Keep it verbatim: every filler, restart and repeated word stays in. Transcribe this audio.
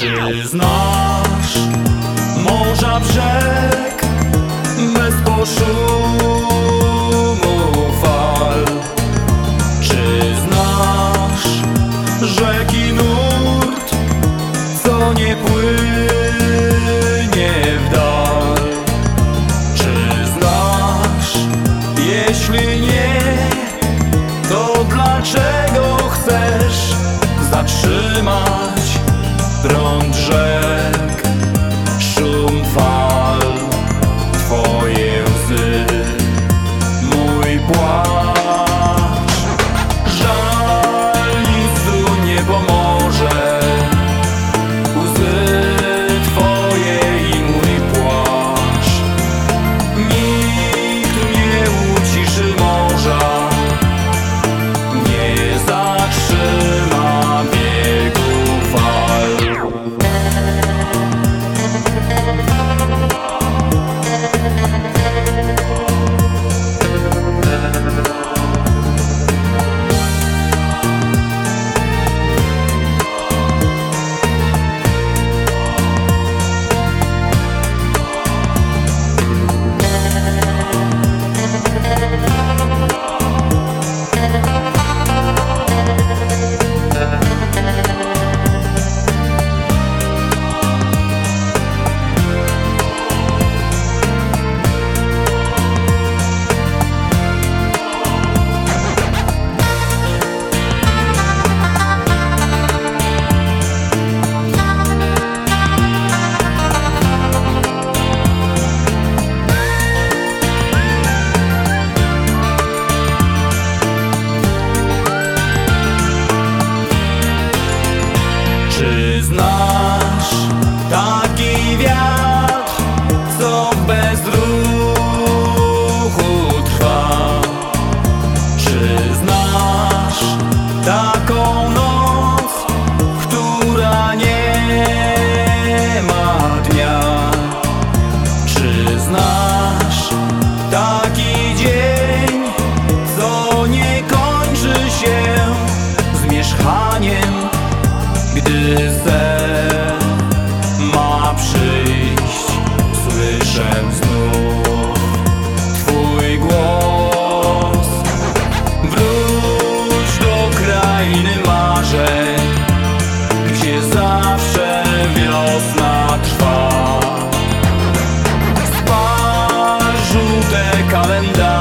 Czy znasz morza brzeg bez poszumu fal? Czy znasz rzeki nurt, co nie płynie w dal? Czy znasz? Jeśli nie, to dlaczego chcesz zatrzymać prąd rzek, szum fal, twoje łzy, mój płacz? Żal nic tu nie pomoże, łzy twoje i mój płacz. Nikt nie uciszy morza, nie zatrzyma biegu fal. Czy znasz taki wiatr, co bez ruchu trwa? Czy znasz taką noc, która nie ma dnia? Czy znasz taki dzień, co nie kończy się zmierzchaniem, gdy sen ma przyjść? Słyszę znów twój głos. Wróć do krainy marzeń, gdzie zawsze wiosna trwa. Spal żółte kalendarze,